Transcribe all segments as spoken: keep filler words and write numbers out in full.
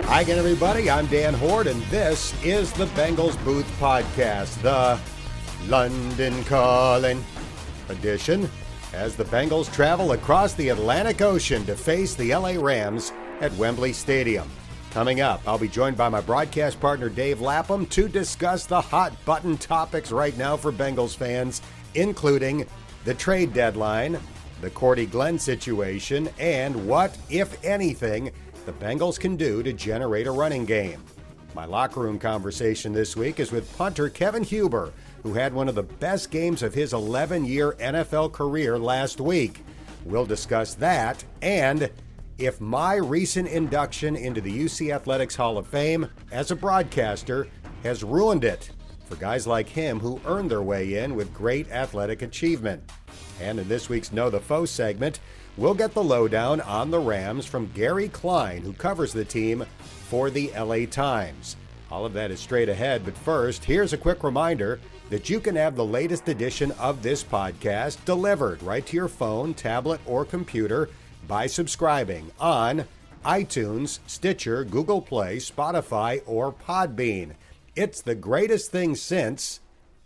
Hi again, everybody. I'm Dan Horde, and this is the Bengals Booth Podcast, the London Calling edition, as the Bengals travel across the Atlantic Ocean to face the L A Rams at Wembley Stadium. Coming up, I'll be joined by my broadcast partner Dave Lapham to discuss the hot-button topics right now for Bengals fans, including the trade deadline, the Cordy Glenn situation, and what, if anything, the Bengals can do to generate a running game. My locker room conversation this week is with punter Kevin Huber, who had one of the best games of his eleven-year N F L career last week. We'll discuss that and if my recent induction into the U C Athletics Hall of Fame as a broadcaster has ruined it for guys like him who earned their way in with great athletic achievement. And in this week's Know the Foe segment, we'll get the lowdown on the Rams from Gary Klein, who covers the team for the L A Times. All of that is straight ahead, but first, here's a quick reminder that you can have the latest edition of this podcast delivered right to your phone, tablet, or computer by subscribing on iTunes, Stitcher, Google Play, Spotify, or Podbean. It's the greatest thing since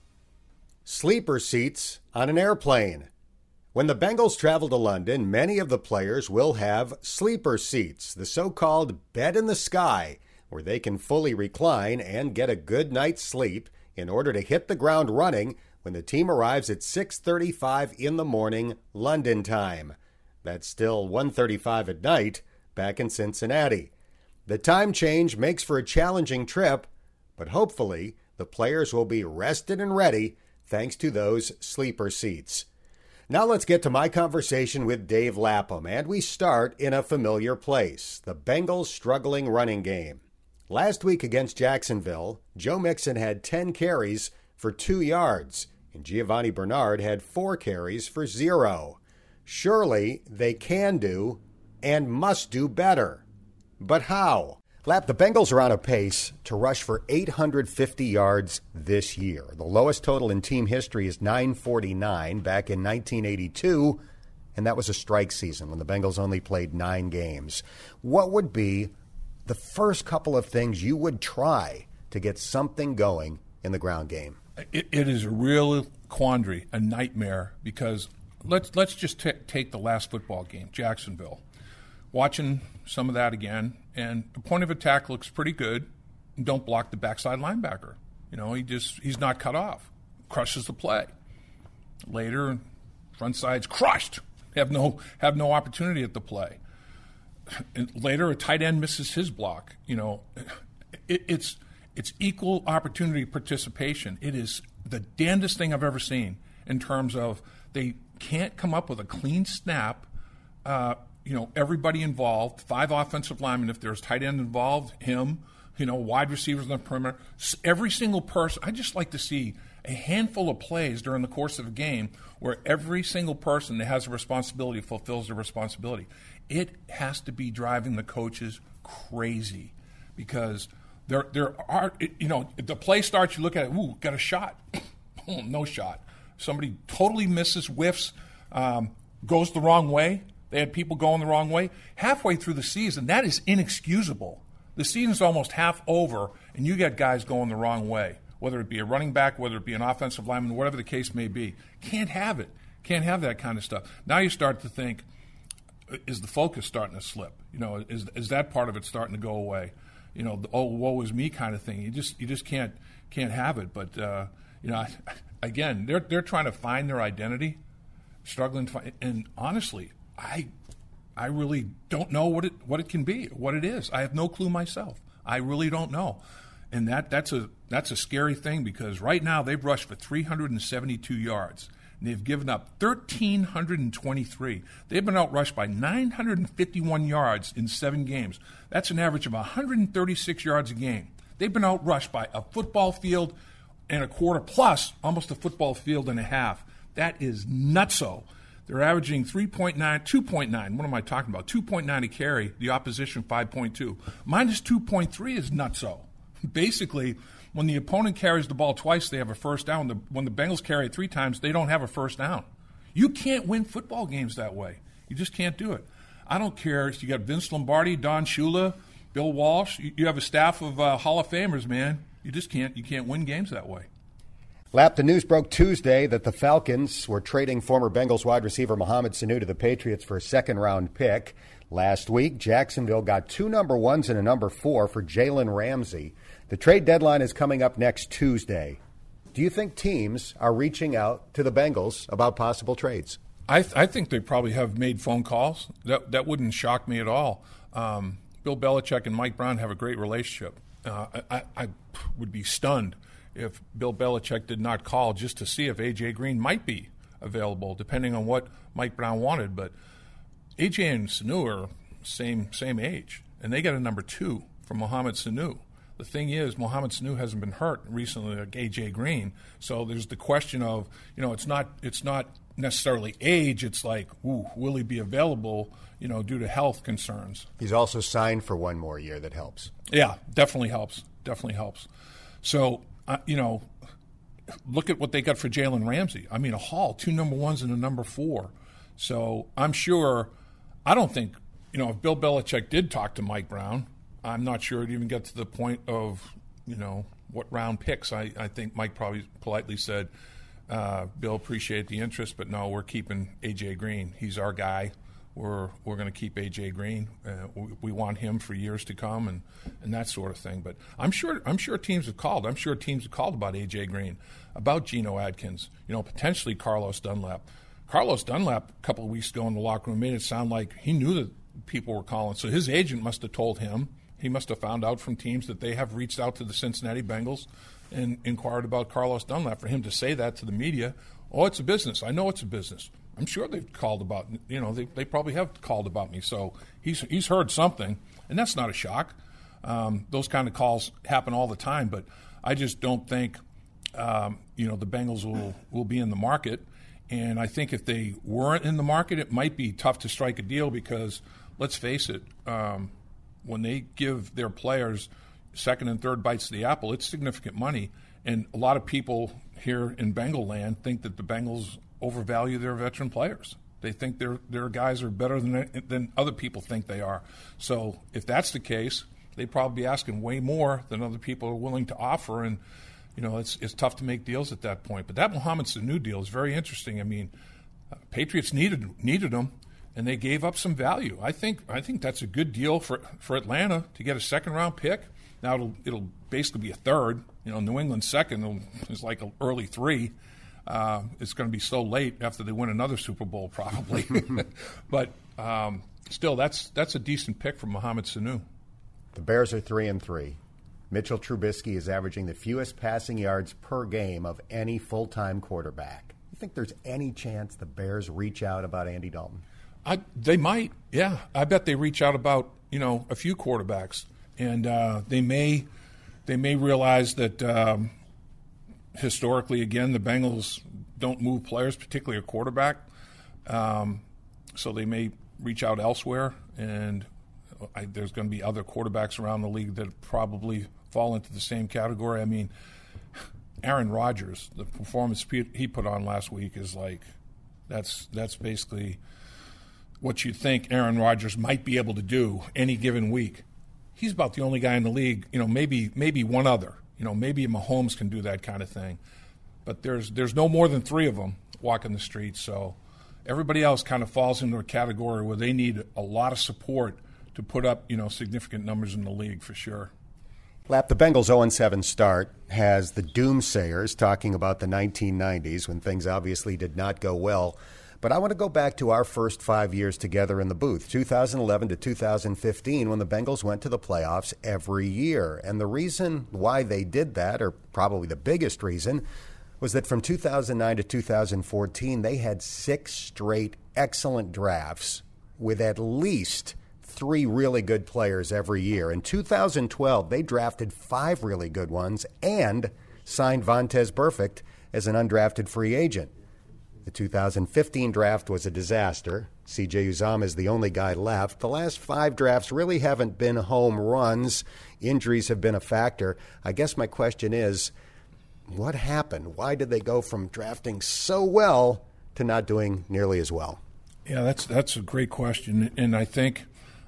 sleeper seats on an airplane. When the Bengals travel to London, many of the players will have sleeper seats, the so-called bed in the sky, where they can fully recline and get a good night's sleep in order to hit the ground running when the team arrives at six thirty-five in the morning London time. That's still one thirty-five at night back in Cincinnati. The time change makes for a challenging trip, but hopefully the players will be rested and ready thanks to those sleeper seats. Now let's get to my conversation with Dave Lapham, and we start in a familiar place, the Bengals' struggling running game. Last week against Jacksonville, Joe Mixon had ten carries for two yards, and Giovanni Bernard had four carries for zero. Surely they can do and must do better. But how? Lap, the Bengals are on a pace to rush for eight hundred fifty yards this year. The lowest total in team history is nine forty-nine back in nineteen eighty-two, and that was a strike season when the Bengals only played nine games. What would be the first couple of things you would try to get something going in the ground game? It, it is a real quandary, a nightmare, because let's let's just t- take the last football game, Jacksonville. Watching some of that again, and the point of attack looks pretty good. Don't block the backside linebacker. You know, he just he's not cut off. Crushes the play. Later, front side's crushed. Have no have no opportunity at the play. And later, a tight end misses his block. You know, it, it's it's equal opportunity participation. It is the damnedest thing I've ever seen in terms of they can't come up with a clean snap. Uh, you know, everybody involved, five offensive linemen, if there's tight end involved, him, you know, wide receivers on the perimeter, every single person. I just like to see a handful of plays during the course of a game where every single person that has a responsibility fulfills their responsibility. It has to be driving the coaches crazy because there there are, you know, the play starts, you look at it, ooh, got a shot. No shot. Somebody totally misses, whiffs, um, goes the wrong way. They had people going the wrong way. Halfway through the season, that is inexcusable. The season's almost half over, and you got guys going the wrong way, whether it be a running back, whether it be an offensive lineman, whatever the case may be. Can't have it. Can't have that kind of stuff. Now you start to think, is the focus starting to slip? You know, is is that part of it starting to go away? You know, the, oh, woe is me kind of thing. You just you just can't can't have it. But uh, you know, I, again, they're they're trying to find their identity, struggling to find, and honestly, I I really don't know what it what it can be, what it is. I have no clue myself. I really don't know. And that that's a that's a scary thing because right now they've rushed for three hundred seventy-two yards. And they've given up one thousand three hundred twenty-three. They've been outrushed by nine hundred fifty-one yards in seven games. That's an average of one hundred thirty-six yards a game. They've been outrushed by a football field and a quarter plus almost a football field and a half. That is nutso. They're averaging three point nine, two point nine. What am I talking about? two point nine a carry, the opposition five point two. Minus two point three is nutso. Basically, when the opponent carries the ball twice, they have a first down. The, when the Bengals carry it three times, they don't have a first down. You can't win football games that way. You just can't do it. I don't care if you got Vince Lombardi, Don Shula, Bill Walsh, you, you have a staff of uh, Hall of Famers, man. You just can't you can't win games that way. Lap, the news broke Tuesday that the Falcons were trading former Bengals wide receiver Mohamed Sanu to the Patriots for a second-round pick. Last week, Jacksonville got two number ones and a number four for Jalen Ramsey. The trade deadline is coming up next Tuesday. Do you think teams are reaching out to the Bengals about possible trades? I, th- I think they probably have made phone calls. That that wouldn't shock me at all. Um, Bill Belichick and Mike Brown have a great relationship. Uh, I, I would be stunned if Bill Belichick did not call just to see if A J. Green might be available, depending on what Mike Brown wanted. But A J and Sanu are same same age, and they got a number two from Mohamed Sanu. The thing is, Mohamed Sanu hasn't been hurt recently like A J. Green, so there's the question of, you know, it's not it's not necessarily age. It's like, ooh, will he be available, you know, due to health concerns? He's also signed for one more year. That helps. Yeah, definitely helps. Definitely helps. So, uh, you know, look at what they got for Jalen Ramsey. I mean, a haul, two number ones and a number four. So I'm sure, I don't think, you know, if Bill Belichick did talk to Mike Brown, I'm not sure it'd even get to the point of, you know, what round picks. I, I think Mike probably politely said, uh, Bill, appreciate the interest, but no, we're keeping A J. Green. He's our guy. We're we're going to keep A J. Green. Uh, we, we want him for years to come, and, and that sort of thing. But I'm sure I'm sure teams have called. I'm sure teams have called about A J. Green, about Geno Atkins, you know, potentially Carlos Dunlap. Carlos Dunlap a couple of weeks ago in the locker room made it sound like he knew that people were calling. So his agent must have told him. He must have found out from teams that they have reached out to the Cincinnati Bengals and inquired about Carlos Dunlap. For him to say that to the media, oh, it's a business. I know it's a business. I'm sure they've called about, you know, they, they probably have called about me. So he's he's heard something, and that's not a shock. Um, those kind of calls happen all the time, but I just don't think, um, you know, the Bengals will, will be in the market. And I think if they weren't in the market, it might be tough to strike a deal because, let's face it, um, when they give their players second and third bites of the apple, it's significant money. And a lot of people here in Bengal land think that the Bengals overvalue their veteran players. They think their their guys are better than than other people think they are. So if that's the case, they'd probably be asking way more than other people are willing to offer. And, you know, it's it's tough to make deals at that point. But that Mohamed Sanu deal is very interesting. I mean, uh, Patriots needed needed him, and they gave up some value. I think I think that's a good deal for for Atlanta to get a second round pick. Now it'll it'll basically be a third. You know, New England's second is like an early three. Uh, it's going to be so late after they win another Super Bowl, probably. But um, still, that's that's a decent pick from Mohamed Sanu. The Bears are three and three. Mitchell Trubisky is averaging the fewest passing yards per game of any full-time quarterback. You think there's any chance the Bears reach out about Andy Dalton? I, they might, yeah. I bet they reach out about, you know, a few quarterbacks, and uh, they may they may realize that. Um, Historically, again, the Bengals don't move players, particularly a quarterback. Um, so they may reach out elsewhere, and I, there's going to be other quarterbacks around the league that probably fall into the same category. I mean, Aaron Rodgers, the performance he put on last week is like that's that's basically what you think Aaron Rodgers might be able to do any given week. He's about the only guy in the league, you know, maybe maybe one other. You know, maybe Mahomes can do that kind of thing. But there's there's no more than three of them walking the streets. So everybody else kind of falls into a category where they need a lot of support to put up, you know, significant numbers in the league for sure. Lap, the Bengals' oh and seven start has the doomsayers talking about the nineteen nineties when things obviously did not go well. But I want to go back to our first five years together in the booth, two thousand eleven to two thousand fifteen, when the Bengals went to the playoffs every year. And the reason why they did that, or probably the biggest reason, was that from two thousand nine to two thousand fourteen, they had six straight excellent drafts with at least three really good players every year. In two thousand twelve, they drafted five really good ones and signed Vontaze Burfict as an undrafted free agent. The two thousand fifteen draft was a disaster. C J Uzomah is the only guy left. The last five drafts really haven't been home runs. Injuries have been a factor. I guess my question is, what happened? Why did they go from drafting so well to not doing nearly as well? Yeah, that's that's a great question. And I think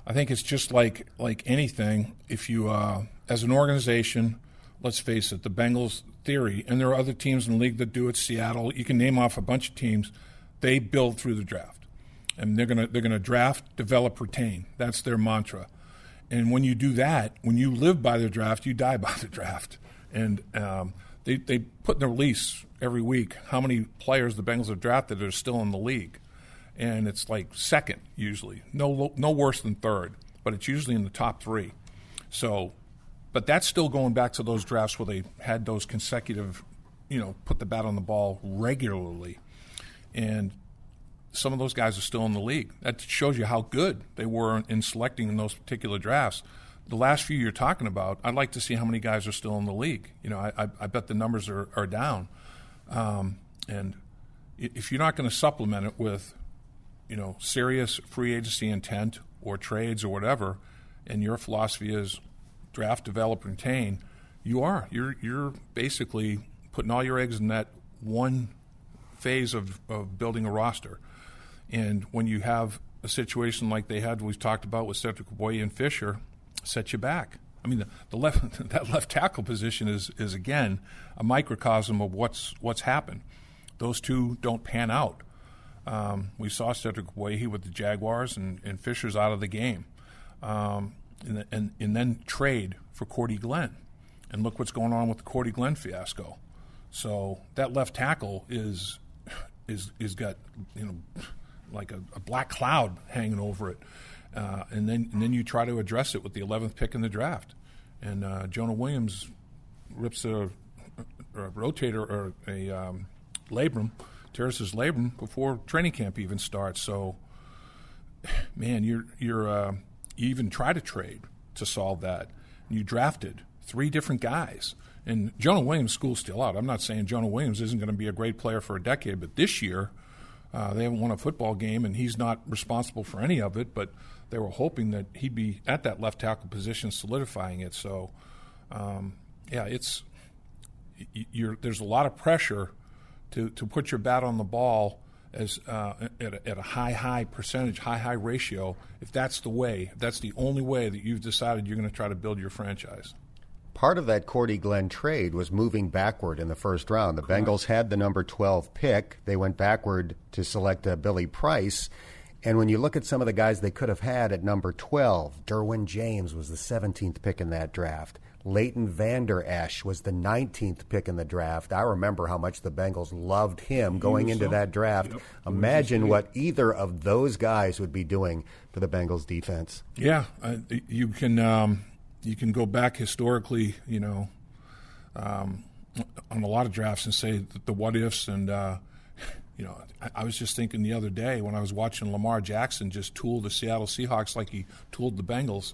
I think it's just like like anything. If you, uh, as an organization, let's face it, the Bengals theory, and there are other teams in the league that do it. Seattle, you can name off a bunch of teams. They build through the draft, and they're gonna they're gonna draft, develop, retain. That's their mantra. And when you do that, when you live by the draft, you die by the draft. And um, they they put in their release every week how many players the Bengals have drafted that are still in the league. And it's like second usually, no no worse than third, but it's usually in the top three. So, but that's still going back to those drafts where they had those consecutive, you know, put the bat on the ball regularly, and some of those guys are still in the league. That shows you how good they were in selecting in those particular drafts. The last few you're talking about, I'd like to see how many guys are still in the league. You know, I, I, I bet the numbers are, are down, um, and if you're not going to supplement it with, you know, serious free agency intent or trades or whatever, and your philosophy is draft, develop, retain, you are. You're you're basically putting all your eggs in that one phase of, of building a roster. And when you have a situation like they had, we've talked about with Cedric Boye and Fisher, set you back. I mean, the, the left that left tackle position is is again a microcosm of what's what's happened. Those two don't pan out. Um, we saw Cedric Boye with the Jaguars, and, and Fisher's out of the game. Um, and, and, and then trade for Cordy Glenn. And look what's going on with the Cordy Glenn fiasco. So that left tackle is is is got, you know, like a, a black cloud hanging over it. Uh, and then and then you try to address it with the eleventh pick in the draft. And uh, Jonah Williams rips a, a rotator or a um, labrum, tears his labrum before training camp even starts. So, man, you're you're uh, you even try to trade to solve that. And you drafted three different guys, and Jonah Williams' school's still out. I'm not saying Jonah Williams isn't going to be a great player for a decade, but this year uh, they haven't won a football game, and he's not responsible for any of it. But they were hoping that he'd be at that left tackle position, solidifying it. So, um, yeah, it's you're, there's a lot of pressure to, to put your bat on the ball as uh, at, a, at a high, high percentage, high, high ratio, if that's the way, if that's the only way that you've decided you're going to try to build your franchise. Part of that Cordy Glenn trade was moving backward in the first round. The Correct. Bengals had the number twelve pick. They went backward to select uh, Billy Price. And when you look at some of the guys they could have had at number twelve, Derwin James was the seventeenth pick in that draft. Leighton Vander Esch was the nineteenth pick in the draft. I remember how much the Bengals loved him going into so. that draft. Yep. Imagine what either of those guys would be doing for the Bengals defense. Yeah, uh, you can um, you can go back historically, you know, um, on a lot of drafts and say that the what ifs. And uh, you know, I, I was just thinking the other day when I was watching Lamar Jackson just tool the Seattle Seahawks like he tooled the Bengals.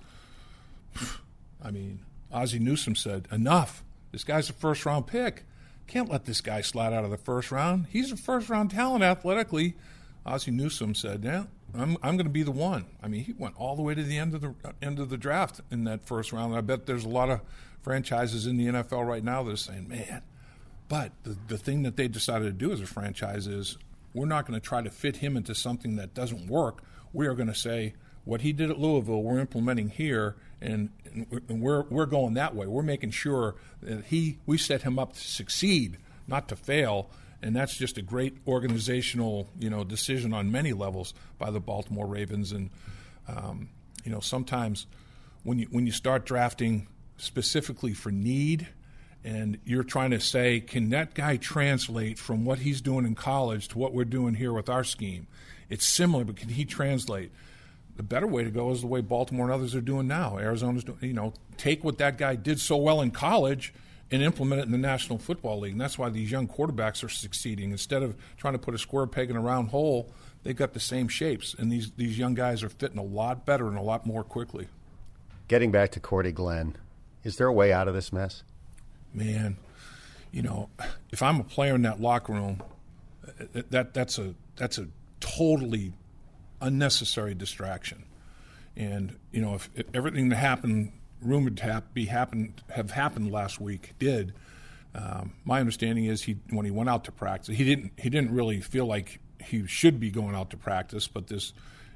I mean, Ozzie Newsome said, enough. This guy's a first-round pick. Can't let this guy slide out of the first round. He's a first-round talent athletically. Ozzie Newsome said, yeah, I'm I'm going to be the one. I mean, he went all the way to the end of the uh, end of the draft in that first round. And I bet there's a lot of franchises in the N F L right now that are saying, man. But the, the thing that they decided to do as a franchise is we're not going to try to fit him into something that doesn't work. We are going to say, what he did at Louisville, we're implementing here, and, and we're we're going that way. We're making sure that he we set him up to succeed, not to fail, and that's just a great organizational, you know, decision on many levels by the Baltimore Ravens. And um, you know, sometimes when you when you start drafting specifically for need, and you're trying to say, can that guy translate from what he's doing in college to what we're doing here with our scheme? It's similar, but can he translate? The better way to go is the way Baltimore and others are doing now. Arizona's doing, you know, take what that guy did so well in college and implement it in the National Football League. And that's why these young quarterbacks are succeeding. Instead of trying to put a square peg in a round hole, they've got the same shapes. And these, these young guys are fitting a lot better and a lot more quickly. Getting back to Cordy Glenn, is there a way out of this mess? Man, you know, if I'm a player in that locker room, that that's a that's a totally unnecessary distraction. And you know, if, if everything that happened, rumored to have, be happened, have happened last week, did. Um, my understanding is he, when he went out to practice, he didn't he didn't really feel like he should be going out to practice. But this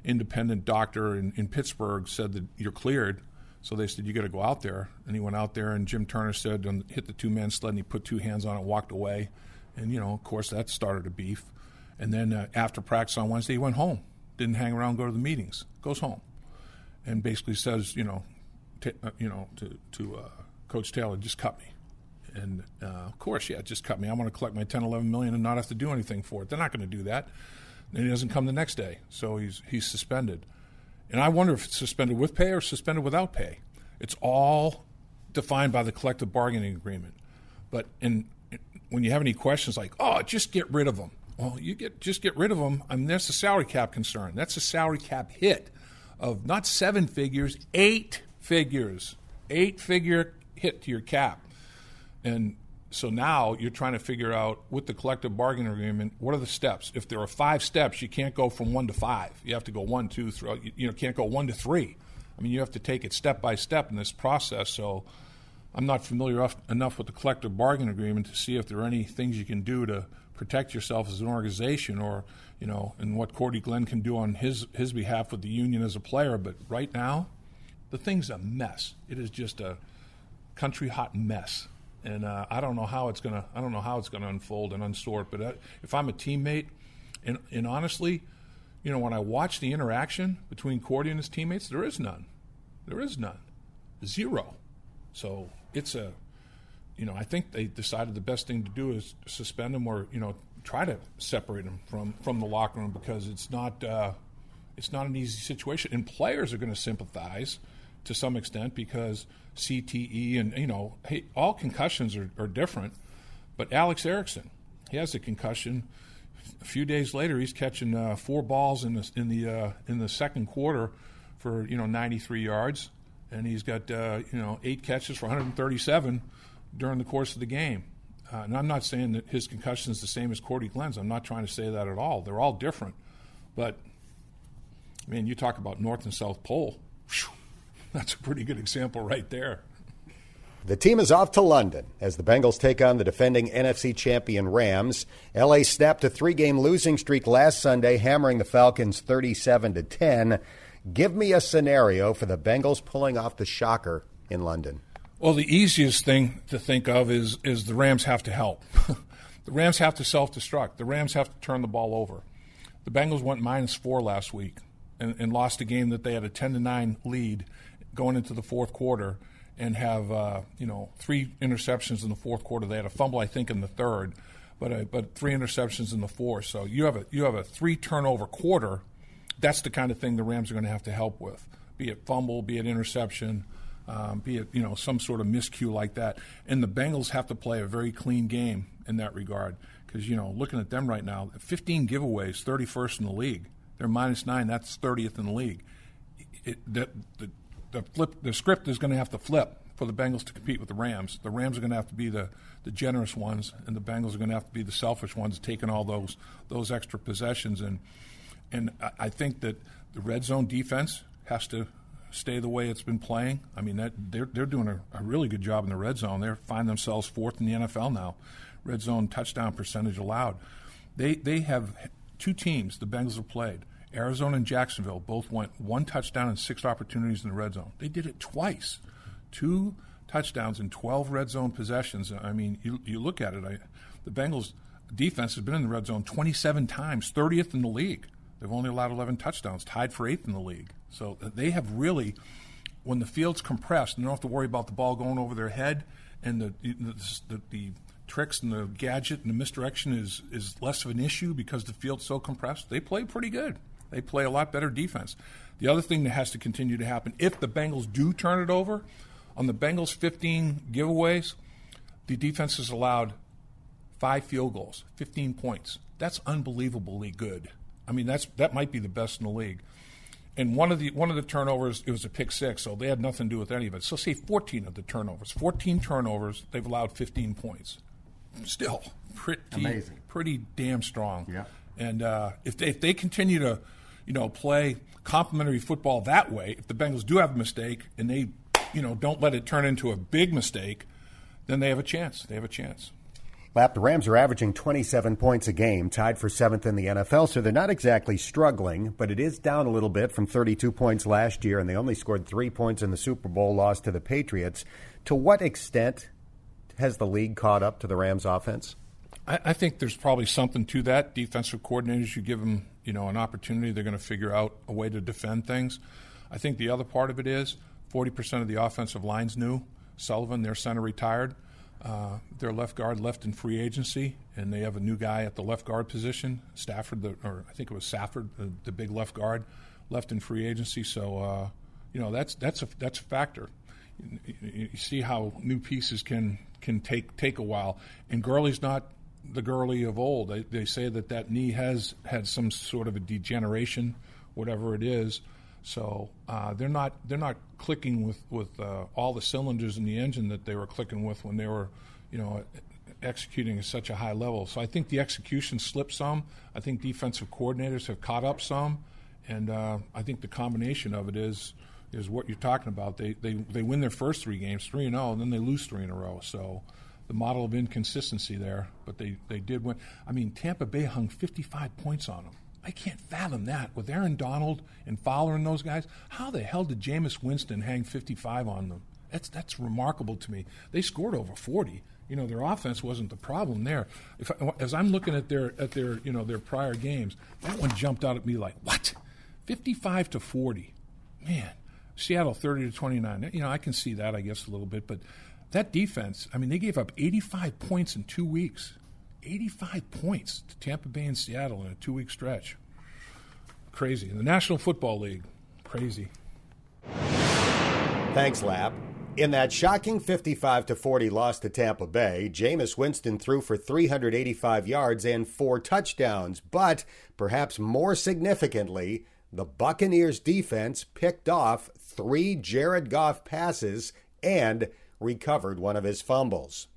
independent doctor in, in Pittsburgh said that you're cleared. So they said, you got to go out there. And he went out there, and Jim Turner said, and hit the two-man sled, and he put two hands on it, walked away. And, you know, of course, that started a beef. And then uh, after practice on Wednesday, he went home. Didn't hang around, go to the meetings. Goes home. And basically says, you know, t- uh, you know, to, to uh, Coach Taylor, just cut me. And, uh, of course, yeah, just cut me. I want to collect my ten, eleven million and not have to do anything for it. They're not going to do that. And he doesn't come the next day. So he's he's suspended. And I wonder if it's suspended with pay or suspended without pay. It's all defined by the collective bargaining agreement. But in, in, when you have any questions like, oh, just get rid of them. Well, you get just get rid of them. I mean, that's a salary cap concern. That's a salary cap hit of not seven figures, eight figures, eight-figure hit to your cap. And so now you're trying to figure out with the collective bargaining agreement, what are the steps? If there are five steps, you can't go from one to five. You have to go one, two, three. You, you know, can't go one to three. I mean, you have to take it step by step in this process. So I'm not familiar enough with the collective bargaining agreement to see if there are any things you can do to protect yourself as an organization, or, you know, and what Cordy Glenn can do on his his behalf with the union as a player. But right now, the thing's a mess. It is just a country hot mess. And uh, I don't know how it's gonna. I don't know how it's gonna unfold and unsort. But uh, if I'm a teammate, and, and honestly, you know, when I watch the interaction between Cordy and his teammates, there is none. There is none. Zero. So it's a, you know, I think they decided the best thing to do is suspend him, or, you know, try to separate him from, from the locker room, because it's not uh, it's not an easy situation. And players are going to sympathize to some extent, because C T E and, you know, hey, all concussions are, are different. But Alex Erickson, he has a concussion. A few days later, he's catching uh, four balls in the in the uh, in the second quarter for, you know, ninety-three yards, and he's got uh, you know eight catches for one hundred thirty-seven during the course of the game. Uh, and I'm not saying that his concussion is the same as Cordy Glenn's. I'm not trying to say that at all. They're all different. But, I mean, you talk about North and South Pole. Whew, that's a pretty good example right there. The team is off to London as the Bengals take on the defending N F C champion Rams. L A snapped a three-game losing streak last Sunday, hammering the Falcons thirty-seven to ten. Give me a scenario for the Bengals pulling off the shocker in London. Well, the easiest thing to think of is is the Rams have to help. The Rams have to self-destruct. The Rams have to turn the ball over. The Bengals went minus four last week and, and lost a game that they had a ten to nine lead going into the fourth quarter, and have uh, you know three interceptions in the fourth quarter. They had a fumble, I think, in the third, but uh, but three interceptions in the fourth. So you have a you have a three turnover quarter. That's the kind of thing the Rams are going to have to help with, be it fumble, be it interception, um, be it you know some sort of miscue like that. And the Bengals have to play a very clean game in that regard, because you know looking at them right now, fifteen giveaways, thirty-first in the league. They're minus nine. That's thirtieth in the league. It, the, the, The flip, the script is going to have to flip for the Bengals to compete with the Rams. The Rams are going to have to be the, the generous ones, and the Bengals are going to have to be the selfish ones, taking all those those extra possessions. And and I think that the red zone defense has to stay the way it's been playing. I mean, that they're they're doing a, a really good job in the red zone. They're finding themselves fourth in the N F L now, red zone touchdown percentage allowed. They they have two teams the Bengals have played. Arizona and Jacksonville both went one touchdown and six opportunities in the red zone. They did it twice. Two touchdowns and twelve red zone possessions. I mean, you you look at it, I, the Bengals defense has been in the red zone twenty-seven times, thirtieth in the league. They've only allowed eleven touchdowns, tied for eighth in the league. So they have really, when the field's compressed, they don't have to worry about the ball going over their head, and the the, the, the tricks and the gadget and the misdirection is, is less of an issue because the field's so compressed. They play pretty good. They play a lot better defense. The other thing that has to continue to happen, if the Bengals do turn it over, on the Bengals' fifteen giveaways, the defense has allowed five field goals, fifteen points. That's unbelievably good. I mean, that's that might be the best in the league. And one of the one of the turnovers, it was a pick six, so they had nothing to do with any of it. So say fourteen of the turnovers. fourteen turnovers, they've allowed fifteen points. Still pretty amazing, pretty damn strong. Yeah. And uh, if they, if they continue to, you know, play complementary football that way, if the Bengals do have a mistake and they, you know, don't let it turn into a big mistake, then they have a chance. They have a chance. Lap, the Rams are averaging twenty-seven points a game, tied for seventh in the N F L, so they're not exactly struggling, but it is down a little bit from thirty-two points last year, and they only scored three points in the Super Bowl loss to the Patriots. To what extent has the league caught up to the Rams' offense? I, I think there's probably something to that. Defensive coordinators, you give them, you know, an opportunity, they're going to figure out a way to defend things. I think the other part of it is forty percent of the offensive line's new. Sullivan, their center, retired. Uh, their left guard left in free agency, and they have a new guy at the left guard position. Stafford, the, or I think it was Safford, the, the big left guard, left in free agency. So, uh, you know, that's that's a that's a factor. You, you see how new pieces can can take take a while. And Gurley's not the Gurley of old. They, they say that that knee has had some sort of a degeneration, whatever it is. So uh, they're not they're not clicking with with uh, all the cylinders in the engine that they were clicking with when they were, you know, executing at such a high level. So I think the execution slipped some. I think defensive coordinators have caught up some, and uh, I think the combination of it is is what you're talking about. They they they win their first three games three and zero, and then they lose three in a row. So the model of inconsistency there, but they they did win. I mean, Tampa Bay hung fifty-five points on them. I can't fathom that. With Aaron Donald and Fowler and those guys, how the hell did Jameis Winston hang fifty-five on them? That's that's remarkable to me. They scored over forty. You know, their offense wasn't the problem there. If I, as I'm looking at their at their you know their prior games, that one jumped out at me like, what? fifty-five to forty. Man, Seattle thirty to twenty-nine. You know, I can see that, I guess, a little bit, but that defense, I mean, they gave up eighty-five points in two weeks. eighty-five points to Tampa Bay and Seattle in a two-week stretch. Crazy. In the National Football League, crazy. Thanks, Lap. In that shocking fifty-five to forty loss to Tampa Bay, Jameis Winston threw for three hundred eighty-five yards and four touchdowns. But perhaps more significantly, the Buccaneers defense picked off three Jared Goff passes and recovered one of his fumbles.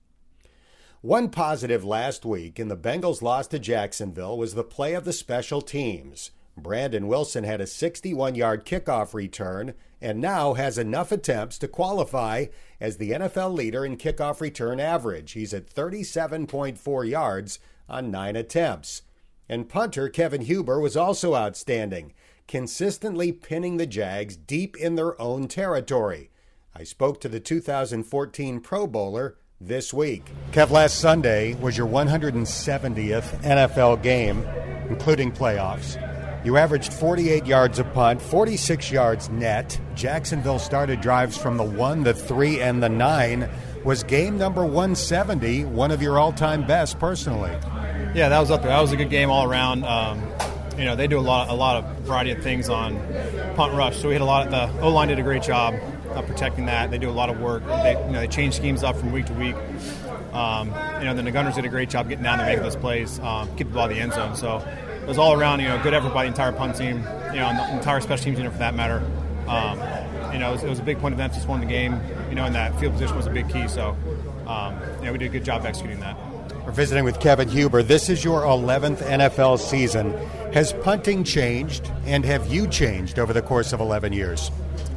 One positive last week in the Bengals' loss to Jacksonville was the play of the special teams. Brandon Wilson had a sixty-one-yard kickoff return and now has enough attempts to qualify as the N F L leader in kickoff return average. He's at thirty-seven point four yards on nine attempts. And punter Kevin Huber was also outstanding, consistently pinning the Jags deep in their own territory. I spoke to the two thousand fourteen Pro Bowler this week. Kev, last Sunday was your one hundred seventieth N F L game, including playoffs. You averaged forty-eight yards a punt, forty-six yards net. Jacksonville started drives from the one, the three, and the nine. Was game number one seventy one of your all-time best personally? Yeah, that was up there. That was a good game all around. Um, you know, they do a lot, a lot of variety of things on punt rush. So we had a lot of the O-line did a great job of protecting that. They do a lot of work. They, you know, they change schemes up from week to week. Um, you know, then the Gunners did a great job getting down there, making those plays, um, keep the ball in the end zone. So it was all around, you know, good effort by the entire punt team, you know, and the entire special teams unit for that matter. Um, you know, it was, it was a big point of emphasis, won the game, you know, and that field position was a big key. So, um, you know, we did a good job executing that. We're visiting with Kevin Huber. This is your eleventh N F L season. Has punting changed, and have you changed over the course of eleven years?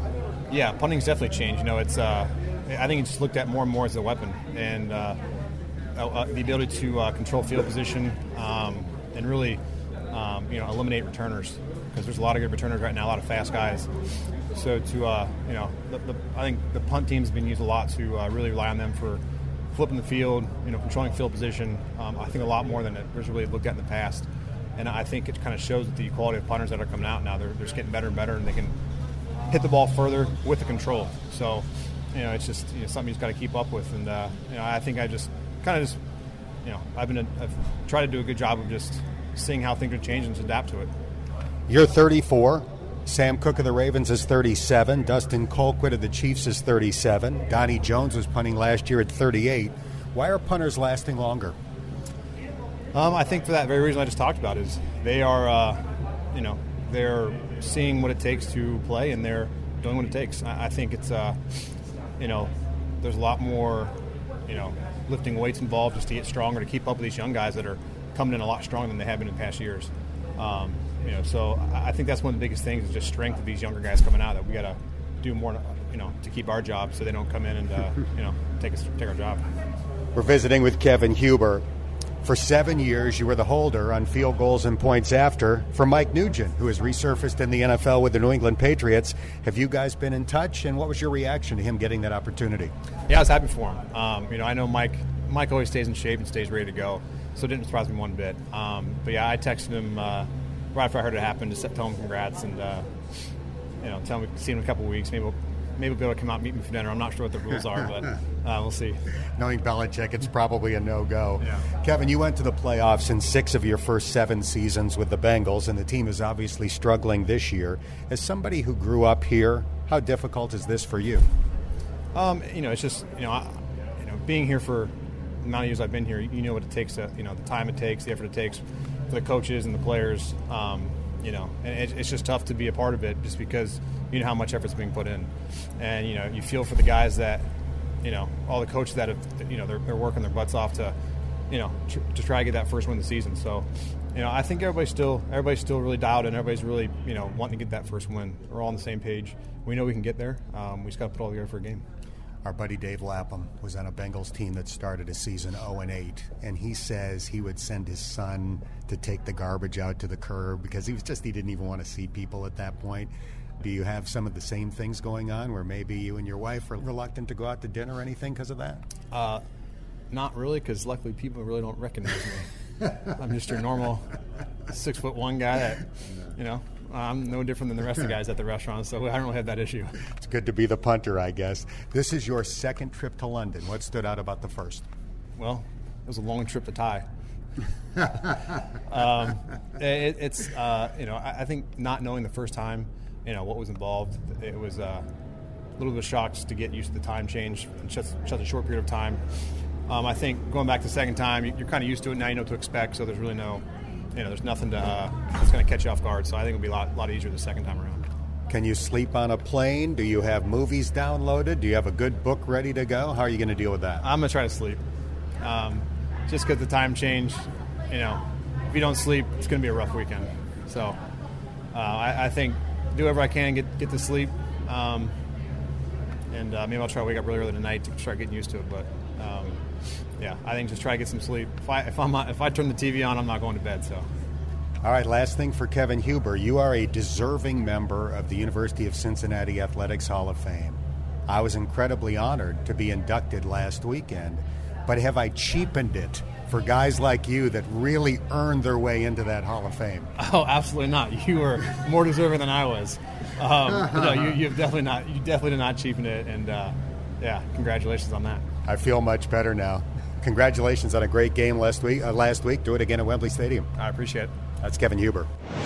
Yeah, punting's definitely changed. You know, it's uh, I think it's just looked at more and more as a weapon, and uh, uh, the ability to uh, control field position um, and really, um, you know, eliminate returners, because there's a lot of good returners right now, a lot of fast guys. So to uh, you know, the, the, I think the punt team's been used a lot to uh, really rely on them for flipping the field, you know, controlling field position. Um, I think a lot more than it was really looked at in the past, and I think it kind of shows that the quality of punters that are coming out now, they're, they're just getting better and better, and they can hit the ball further with the control. So, you know, it's just, you know, something you just got to keep up with. And, uh, you know, I think I just kind of just, you know, I've been, a, I've tried to do a good job of just seeing how things are changing and just adapt to it. You're thirty-four. Sam Cook of the Ravens is thirty-seven. Dustin Colquitt of the Chiefs is thirty-seven. Donnie Jones was punting last year at thirty-eight. Why are punters lasting longer? Um, I think for that very reason I just talked about is they are, uh, you know, they're seeing what it takes to play, and they're doing what it takes. I, I think it's, uh, you know, there's a lot more, you know, lifting weights involved just to get stronger, to keep up with these young guys that are coming in a lot stronger than they have been in past years. Um, you know, so I, I think that's one of the biggest things is just strength of these younger guys coming out, that we got to do more, you know, to keep our job so they don't come in and, uh, you know, take us take our job. We're visiting with Kevin Huber. For seven years, you were the holder on field goals and points after for Mike Nugent, who has resurfaced in the N F L with the New England Patriots. Have you guys been in touch, and what was your reaction to him getting that opportunity? Yeah, I was happy for him. Um, you know, I know Mike Mike always stays in shape and stays ready to go, so it didn't surprise me one bit. Um, but, yeah, I texted him uh, right after I heard it happen to tell him congrats and, uh, you know, tell him see him in a couple of weeks. Maybe we'll Maybe we'll be able to come out and meet me for dinner. I'm not sure what the rules are, but uh, we'll see. Knowing Belichick, it's probably a no-go. Yeah. Kevin, you went to the playoffs in six of your first seven seasons with the Bengals, and the team is obviously struggling this year. As somebody who grew up here, how difficult is this for you? Um, you know, it's just, you know, I, you know, being here for the amount of years I've been here, you know what it takes, to, you know, the time it takes, the effort it takes for the coaches and the players. Um, you know, and it, it's just tough to be a part of it just because you know how much effort's being put in. And, you know, you feel for the guys that, you know, all the coaches that have, you know, they're, they're working their butts off to, you know, tr- to try to get that first win of the season. So, you know, I think everybody's still, everybody's still really dialed in. Everybody's really, you know, wanting to get that first win. We're all on the same page. We know we can get there. Um, we just got to put it all together for a game. Our buddy Dave Lapham was on a Bengals team that started a season oh and eight, and he says he would send his son to take the garbage out to the curb because he was just, he didn't even want to see people at that point. Do you have some of the same things going on where maybe you and your wife are reluctant to go out to dinner or anything because of that? Uh, not really, because luckily people really don't recognize me. I'm just your normal six foot one guy that, you know, I'm no different than the rest of the guys at the restaurant, so I don't really have that issue. It's good to be the punter, I guess. This is your second trip to London. What stood out about the first? Well, it was a long trip to Thai. um, it, it's, uh, you know, I, I think not knowing the first time, you know, what was involved, it was uh, a little bit of shock just to get used to the time change in such, such a short period of time. Um, I think going back the second time, you're kind of used to it now. You know what to expect, so there's really no, you know, there's nothing to uh, that's going to catch you off guard. So I think it'll be a lot, lot easier the second time around. Can you sleep on a plane? Do you have movies downloaded? Do you have a good book ready to go? How are you going to deal with that? I'm going to try to sleep. Um, just because the time change, you know, if you don't sleep, it's going to be a rough weekend. So uh, I, I think do whatever I can, get get to sleep, um, and uh, maybe I'll try to wake up really early tonight to start getting used to it. But um, yeah, I think just try to get some sleep. If I if I'm if I turn the T V on, I'm not going to bed. So. All right, last thing for Kevin Huber. You are a deserving member of the University of Cincinnati Athletics Hall of Fame. I was incredibly honored to be inducted last weekend, but have I cheapened it for guys like you that really earned their way into that Hall of Fame? Oh, absolutely not. You were more deserving than I was. Um, no, you, you've definitely not. You definitely did not cheapen it, and uh, yeah, congratulations on that. I feel much better now. Congratulations on a great game last week. Uh, last week, do it again at Wembley Stadium. I appreciate it. That's Kevin Huber.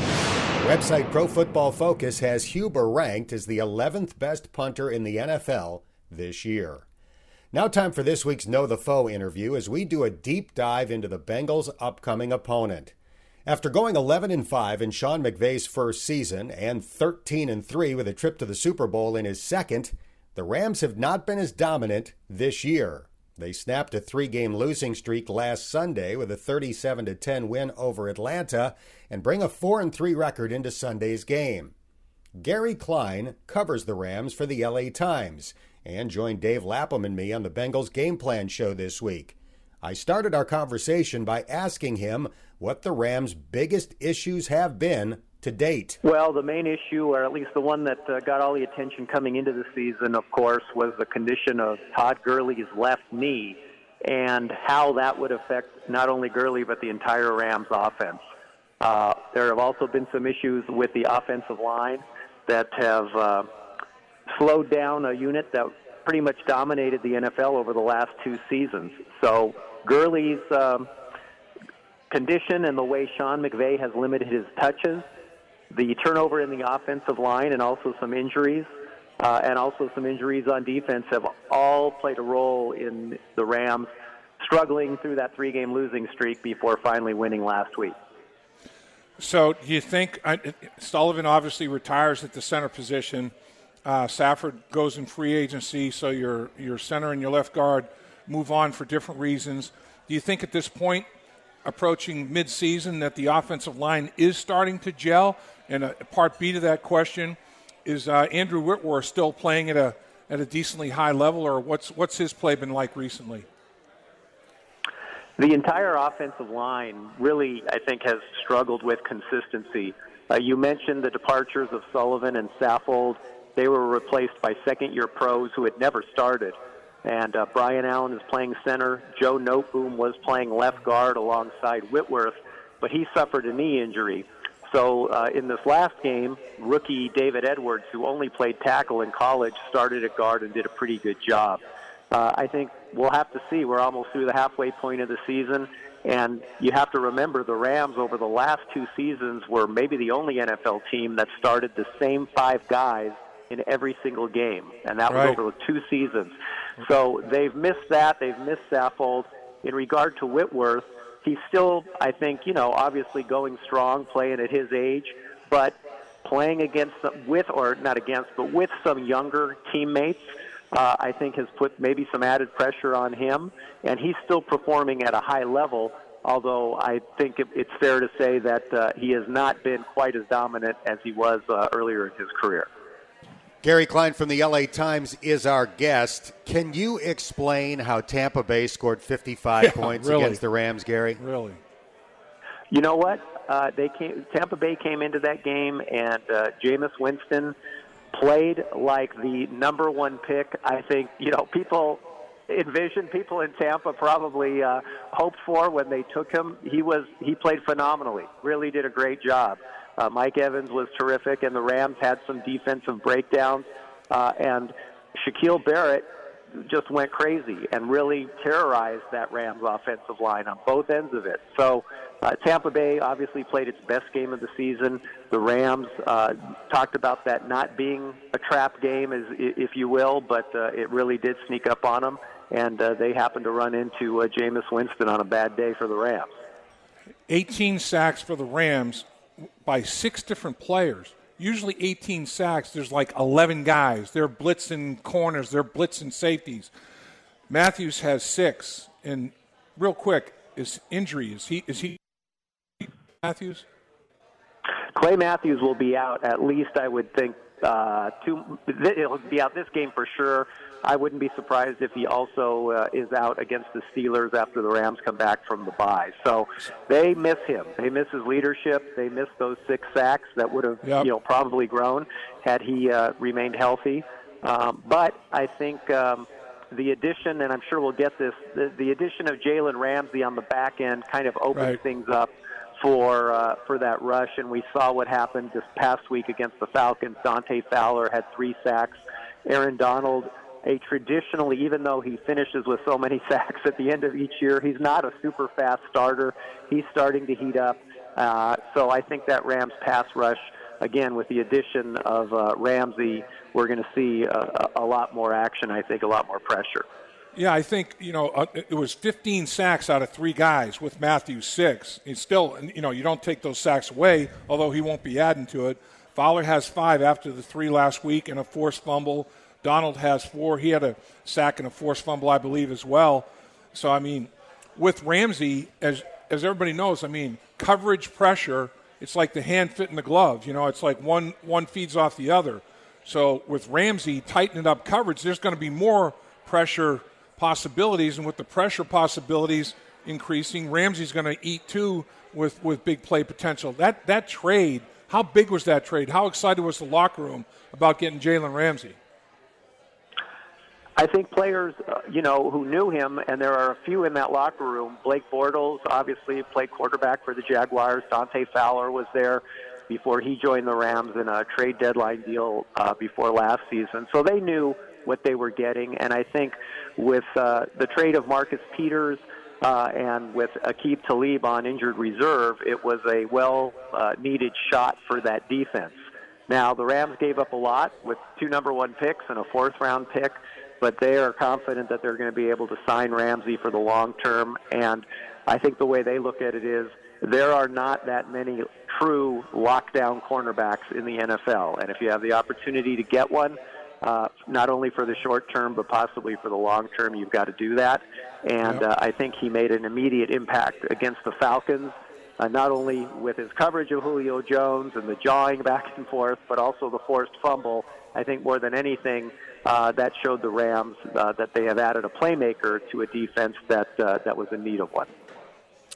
Website Pro Football Focus has Huber ranked as the eleventh best punter in the N F L this year. Now time for this week's Know the Foe interview as we do a deep dive into the Bengals' upcoming opponent. After going eleven and five in Sean McVay's first season and thirteen and three with a trip to the Super Bowl in his second, the Rams have not been as dominant this year. They snapped a three-game losing streak last Sunday with a thirty-seven to ten win over Atlanta and bring a four and three record into Sunday's game. Gary Klein covers the Rams for the L A Times and joined Dave Lapham and me on the Bengals Game Plan show this week. I started our conversation by asking him what the Rams' biggest issues have been to date. Well, the main issue, or at least the one that uh, got all the attention coming into the season, of course, was the condition of Todd Gurley's left knee and how that would affect not only Gurley but the entire Rams offense. Uh, there have also been some issues with the offensive line that have uh, slowed down a unit that pretty much dominated the N F L over the last two seasons. So Gurley's um, condition and the way Sean McVay has limited his touches, the turnover in the offensive line, and also some injuries, uh, and also some injuries on defense have all played a role in the Rams struggling through that three-game losing streak before finally winning last week. So do you think uh, Sullivan obviously retires at the center position. Uh, Safford goes in free agency, so your your center and your left guard move on for different reasons. Do you think at this point, approaching mid-season, that the offensive line is starting to gel? And a part B to that question, is uh, Andrew Whitworth still playing at a at a decently high level, or what's what's his play been like recently? The entire offensive line really, I think, has struggled with consistency. Uh, you mentioned the departures of Sullivan and Saffold. They were replaced by second-year pros who had never started. And uh, Brian Allen is playing center. Joe Noteboom was playing left guard alongside Whitworth, but he suffered a knee injury. So uh, in this last game, rookie David Edwards, who only played tackle in college, started at guard and did a pretty good job. Uh, I think we'll have to see. We're almost through the halfway point of the season, and you have to remember the Rams over the last two seasons were maybe the only N F L team that started the same five guys in every single game, and that right. was over two seasons. So they've missed that. They've missed Saffold. In regard to Whitworth, he's still, I think, you know, obviously going strong, playing at his age, but playing against, with, or not against, but with some younger teammates, uh, I think has put maybe some added pressure on him, and he's still performing at a high level, although I think it, it's fair to say that uh, he has not been quite as dominant as he was uh, earlier in his career. Gary Klein from the L A Times is our guest. Can you explain how Tampa Bay scored fifty-five yeah, points really. against the Rams, Gary? Really? You know what? Uh, they came. Tampa Bay came into that game, and uh, Jameis Winston played like the number one pick. I think, you know, people envisioned, people in Tampa probably uh, hoped for when they took him. He was he played phenomenally. Really did a great job. Uh, Mike Evans was terrific, and the Rams had some defensive breakdowns. Uh, and Shaquille Barrett just went crazy and really terrorized that Rams offensive line on both ends of it. So uh, Tampa Bay obviously played its best game of the season. The Rams uh, talked about that not being a trap game, as, if you will, but uh, it really did sneak up on them, and uh, they happened to run into uh, Jameis Winston on a bad day for the Rams. eighteen sacks for the Rams by six different players. Usually eighteen sacks, there's like eleven guys. They're blitzing corners. They're blitzing safeties. Matthews has six. And real quick, is injury. Is he, is he Matthews? Clay Matthews will be out at least, I would think, uh, two, he'll be out this game for sure. I wouldn't be surprised if he also uh, is out against the Steelers after the Rams come back from the bye. So they miss him. They miss his leadership. They miss those six sacks that would have, yep. you know, probably grown had he uh, remained healthy. Um, but I think um, the addition, and I'm sure we'll get this, the, the addition of Jalen Ramsey on the back end kind of opens right. things up for uh, for that rush, and we saw what happened this past week against the Falcons. Dante Fowler had three sacks. Aaron Donald, a traditionally, even though he finishes with so many sacks at the end of each year, he's not a super fast starter. He's starting to heat up. Uh, so I think that Rams pass rush, again, with the addition of uh, Ramsey, we're going to see a, a lot more action, I think, a lot more pressure. Yeah, I think, you know, uh, it was fifteen sacks out of three guys with Matthews six. It's still, you know, you don't take those sacks away, although he won't be adding to it. Fowler has five after the three last week and a forced fumble. Donald has four. He had a sack and a forced fumble, I believe, as well. So, I mean, with Ramsey, as as everybody knows, I mean, coverage pressure, it's like the hand fitting the glove. You know, it's like one, one feeds off the other. So with Ramsey tightening up coverage, there's going to be more pressure possibilities, and with the pressure possibilities increasing, Ramsey's going to eat too with, with big play potential. That that trade, how big was that trade? How excited was the locker room about getting Jalen Ramsey? I think players, uh, you know, who knew him, and there are a few in that locker room. Blake Bortles obviously played quarterback for the Jaguars. Dante Fowler was there before he joined the Rams in a trade deadline deal uh, before last season. So they knew what they were getting, and I think with uh, the trade of Marcus Peters uh, and with Aqib Talib on injured reserve, it was a well-needed uh, shot for that defense. Now, the Rams gave up a lot with two number one picks and a fourth-round pick, but they are confident that they're going to be able to sign Ramsey for the long term, and I think the way they look at it is there are not that many true lockdown cornerbacks in the N F L, and if you have the opportunity to get one, uh, not only for the short term but possibly for the long term, you've got to do that, and uh, I think he made an immediate impact against the Falcons, uh, not only with his coverage of Julio Jones and the jawing back and forth, but also the forced fumble. I think more than anything, uh, that showed the Rams uh, that they have added a playmaker to a defense that uh, that was in need of one.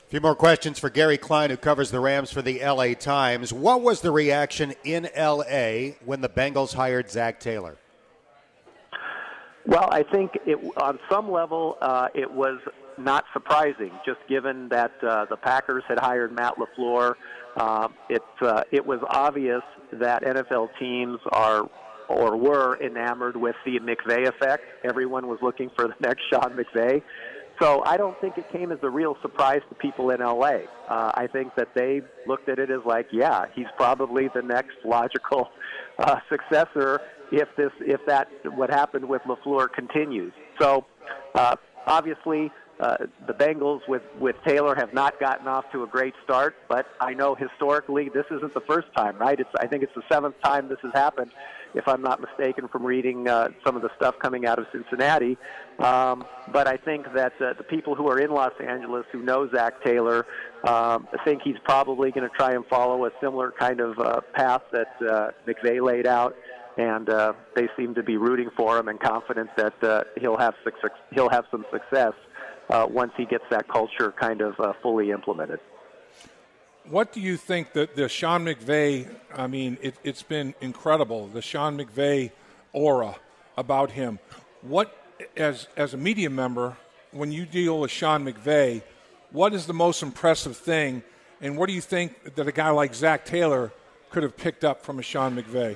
A few more questions for Gary Klein, who covers the Rams for the L A Times. What was the reaction in L A when the Bengals hired Zac Taylor? Well, I think it, on some level uh, it was not surprising, just given that uh, the Packers had hired Matt LaFleur. Uh, it, uh, it was obvious that N F L teams are or were enamored with the McVay effect. Everyone was looking for the next Sean McVay. So I don't think it came as a real surprise to people in L A. Uh, I think that they looked at it as like, yeah, he's probably the next logical uh, successor if this, if that, what happened with LaFleur continues. So uh, obviously uh, the Bengals with, with Taylor have not gotten off to a great start, but I know historically this isn't the first time, right? It's, I think it's the seventh time this has happened, if I'm not mistaken, from reading uh, some of the stuff coming out of Cincinnati. Um, but I think that uh, the people who are in Los Angeles who know Zac Taylor um, think he's probably going to try and follow a similar kind of uh, path that uh, McVay laid out, and uh, they seem to be rooting for him and confident that uh, he'll have success, he'll have some success uh, once he gets that culture kind of uh, fully implemented. What do you think that the Sean McVay, I mean, it, it's been incredible, the Sean McVay aura about him. What, as as a media member, when you deal with Sean McVay, what is the most impressive thing, and what do you think that a guy like Zac Taylor could have picked up from a Sean McVay?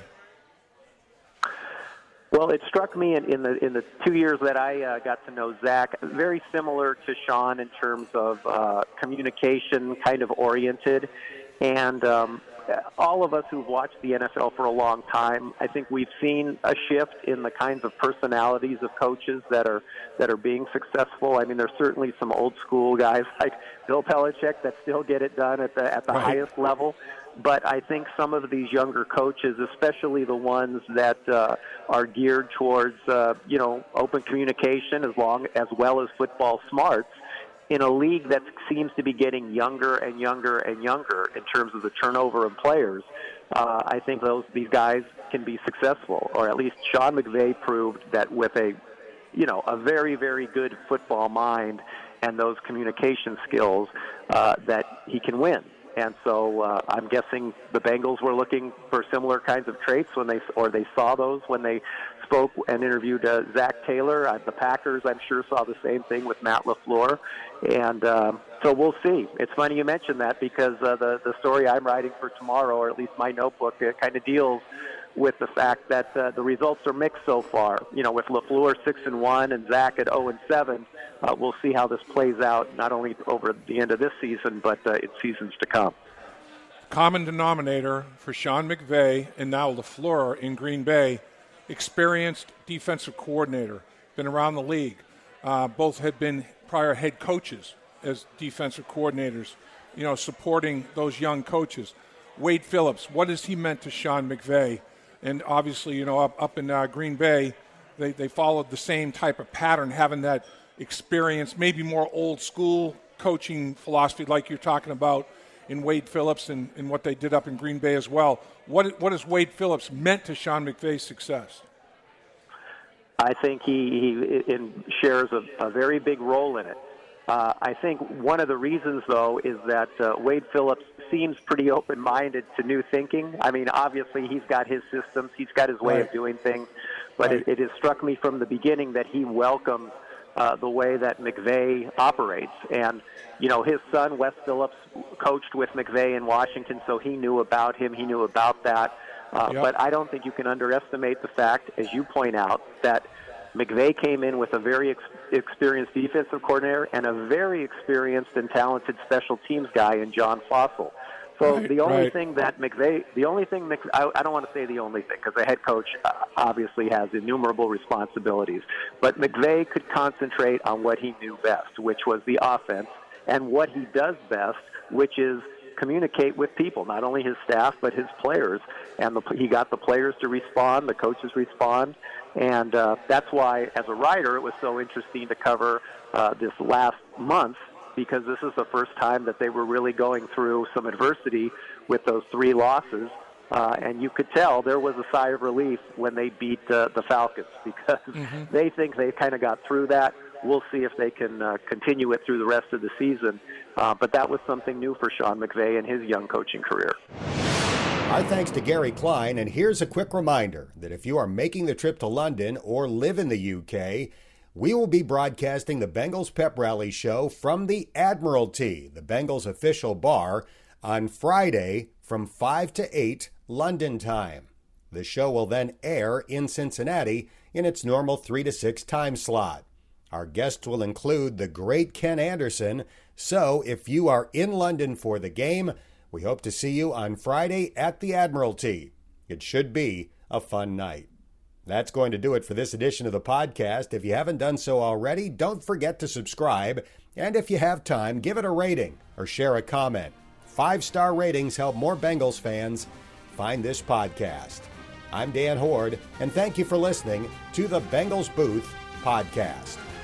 Well, it struck me in, in the in the two years that I uh, got to know Zac, very similar to Sean in terms of uh, communication, kind of oriented, and um, all of us who've watched the N F L for a long time, I think we've seen a shift in the kinds of personalities of coaches that are that are being successful. I mean, there's certainly some old school guys like Bill Belichick that still get it done at the at the right. highest level. But I think some of these younger coaches, especially the ones that uh, are geared towards, uh, you know, open communication as long as well as football smarts, in a league that seems to be getting younger and younger and younger in terms of the turnover of players, uh, I think those these guys can be successful. Or at least Sean McVay proved that with a, you know, a very, very good football mind and those communication skills, uh, that he can win. And so uh, I'm guessing the Bengals were looking for similar kinds of traits when they, or they saw those when they spoke and interviewed uh, Zac Taylor. Uh, the Packers, I'm sure, saw the same thing with Matt LaFleur. And um, so we'll see. It's funny you mentioned that because uh, the, the story I'm writing for tomorrow, or at least my notebook, uh, kind of deals with the fact that uh, the results are mixed so far. You know, with LaFleur six and one and Zac at zero and seven, uh, we'll see how this plays out not only over the end of this season, but uh, in seasons to come. Common denominator for Sean McVay and now LaFleur in Green Bay, experienced defensive coordinator, been around the league. Uh, both had been prior head coaches as defensive coordinators, you know, supporting those young coaches. Wade Phillips, what has he meant to Sean McVay? And obviously, you know, up, up in uh, Green Bay, they, they followed the same type of pattern, having that experience, maybe more old school coaching philosophy like you're talking about in Wade Phillips and, and what they did up in Green Bay as well. What, what has Wade Phillips meant to Sean McVay's success? I think he, he in, shares a, a very big role in it. Uh, I think one of the reasons, though, is that uh, Wade Phillips seems pretty open-minded to new thinking. I mean, obviously, he's got his systems, he's got his way right. of doing things, but right. it, it has struck me from the beginning that he welcomes uh, the way that McVay operates. And, you know, his son, Wes Phillips, coached with McVay in Washington, so he knew about him, he knew about that. Uh, yep. But I don't think you can underestimate the fact, as you point out, that McVay came in with a very ex- experienced defensive coordinator and a very experienced and talented special teams guy in John Fossil. So right, the only right. thing that McVay, the only thing, Mc, I, I don't want to say the only thing, because a head coach uh, obviously has innumerable responsibilities, but McVay could concentrate on what he knew best, which was the offense, and what he does best, which is communicate with people, not only his staff, but his players. And the, he got the players to respond, the coaches respond, and uh, that's why, as a writer, it was so interesting to cover uh, this last month, because this is the first time that they were really going through some adversity with those three losses. Uh, and you could tell there was a sigh of relief when they beat uh, the Falcons, because mm-hmm. they think they kind of got through that. we'll see if they can uh, continue it through the rest of the season. Uh, but that was something new for Sean McVay in his young coaching career. Our thanks to Gary Klein, and here's a quick reminder that if you are making the trip to London or live in the U K, we will be broadcasting the Bengals Pep Rally Show from the Admiralty, the Bengals official bar, on Friday from five to eight London time. The show will then air in Cincinnati in its normal three to six time slot. Our guests will include the great Ken Anderson, so if you are in London for the game, we hope to see you on Friday at the Admiralty. It should be a fun night. That's going to do it for this edition of the podcast. If you haven't done so already, don't forget to subscribe. And if you have time, give it a rating or share a comment. Five-star ratings help more Bengals fans find this podcast. I'm Dan Hoard, and thank you for listening to the Bengals Booth Podcast.